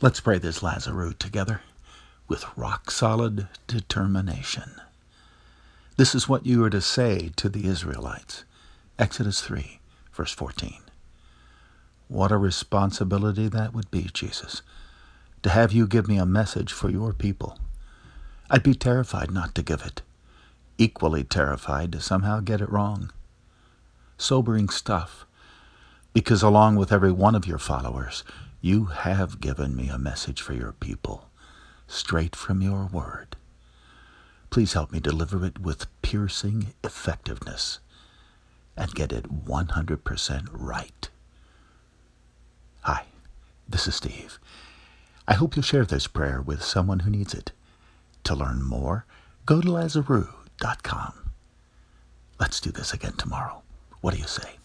Let's pray this Lazarus together with rock-solid determination. This is what you are to say to the Israelites. Exodus 3, verse 14. What a responsibility that would be, Jesus, to have you give me a message for your people. I'd be terrified not to give it, equally terrified to somehow get it wrong. Sobering stuff, because along with every one of your followers, you have given me a message for your people, straight from your word. Please help me deliver it with piercing effectiveness and get it 100% right. Hi, this is Steve. I hope you'll share this prayer with someone who needs it. To learn more, go to Lazarus.com. Let's do this again tomorrow. What do you say?